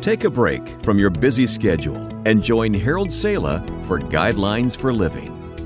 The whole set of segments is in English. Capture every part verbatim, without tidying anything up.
Take a break from your busy schedule and join Harold Sala for Guidelines for Living.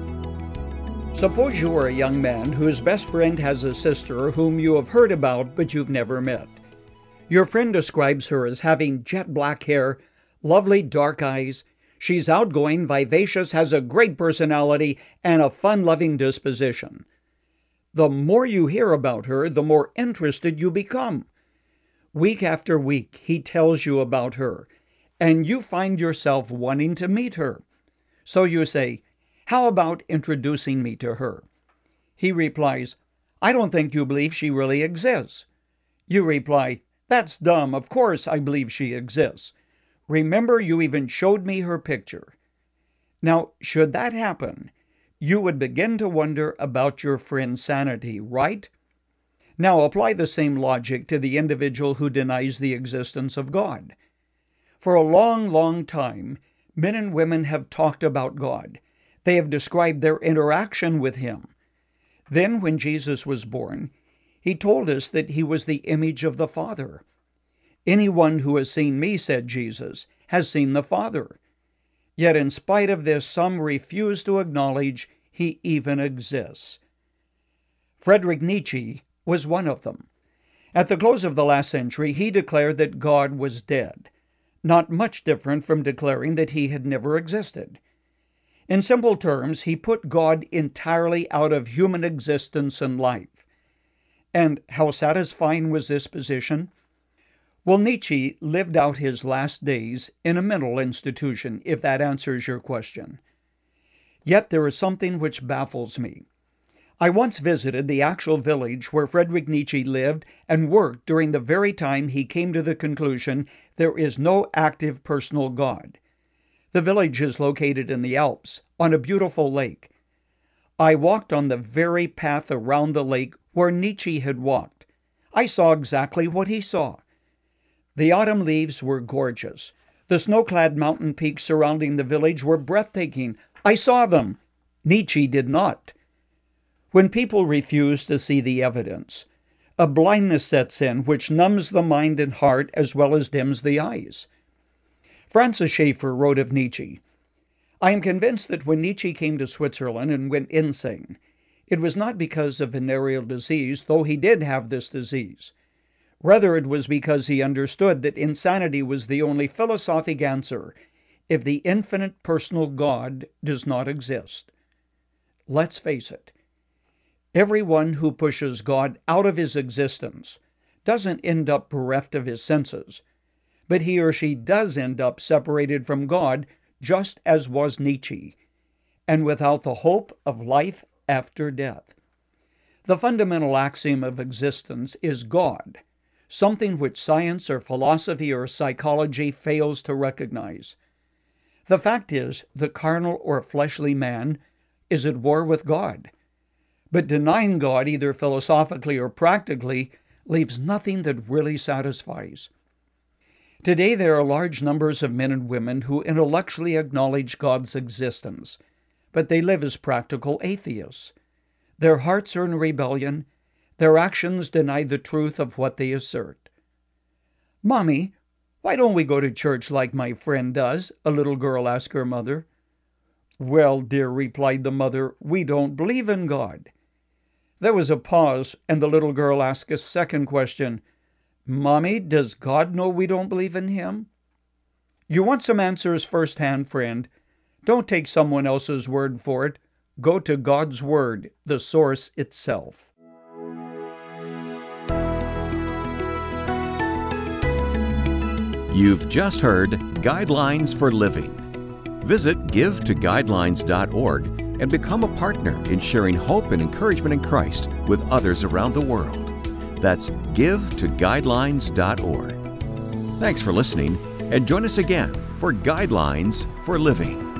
Suppose you are a young man whose best friend has a sister whom you have heard about but you've never met. Your friend describes her as having jet black hair, lovely dark eyes. She's outgoing, vivacious, has a great personality, and a fun-loving disposition. The more you hear about her, the more interested you become. Week after week, he tells you about her, and you find yourself wanting to meet her. So you say, "How about introducing me to her?" He replies, "I don't think you believe she really exists." You reply, "That's dumb. Of course I believe she exists. Remember, you even showed me her picture." Now, should that happen, you would begin to wonder about your friend's sanity, right? Now apply the same logic to the individual who denies the existence of God. For a long, long time, men and women have talked about God. They have described their interaction with Him. Then, when Jesus was born, He told us that He was the image of the Father. "Anyone who has seen me," said Jesus, "has seen the Father." Yet in spite of this, some refuse to acknowledge He even exists. Friedrich Nietzsche was one of them. At the close of the last century, he declared that God was dead, not much different from declaring that He had never existed. In simple terms, he put God entirely out of human existence and life. And how satisfying was this position? Well, Nietzsche lived out his last days in a mental institution, if that answers your question. Yet there is something which baffles me. I once visited the actual village where Friedrich Nietzsche lived and worked during the very time he came to the conclusion there is no active personal God. The village is located in the Alps, on a beautiful lake. I walked on the very path around the lake where Nietzsche had walked. I saw exactly what he saw. The autumn leaves were gorgeous. The snow-clad mountain peaks surrounding the village were breathtaking. I saw them. Nietzsche did not. When people refuse to see the evidence, a blindness sets in which numbs the mind and heart as well as dims the eyes. Francis Schaeffer wrote of Nietzsche, "I am convinced that when Nietzsche came to Switzerland and went insane, it was not because of venereal disease, though he did have this disease. Rather, it was because he understood that insanity was the only philosophic answer if the infinite personal God does not exist." Let's face it. Everyone who pushes God out of his existence doesn't end up bereft of his senses, but he or she does end up separated from God, just as was Nietzsche, and without the hope of life after death. The fundamental axiom of existence is God, something which science or philosophy or psychology fails to recognize. The fact is, the carnal or fleshly man is at war with God. But denying God, either philosophically or practically, leaves nothing that really satisfies. Today, there are large numbers of men and women who intellectually acknowledge God's existence, but they live as practical atheists. Their hearts are in rebellion. Their actions deny the truth of what they assert. "Mommy, why don't we go to church like my friend does?" a little girl asked her mother. "Well, dear," replied the mother, "we don't believe in God." There was a pause, and the little girl asked a second question. "Mommy, does God know we don't believe in Him?" You want some answers firsthand, friend? Don't take someone else's word for it. Go to God's Word, the source itself. You've just heard Guidelines for Living. Visit give to guidelines dot org and become a partner in sharing hope and encouragement in Christ with others around the world. That's give to guidelines dot org. Thanks for listening, and join us again for Guidelines for Living.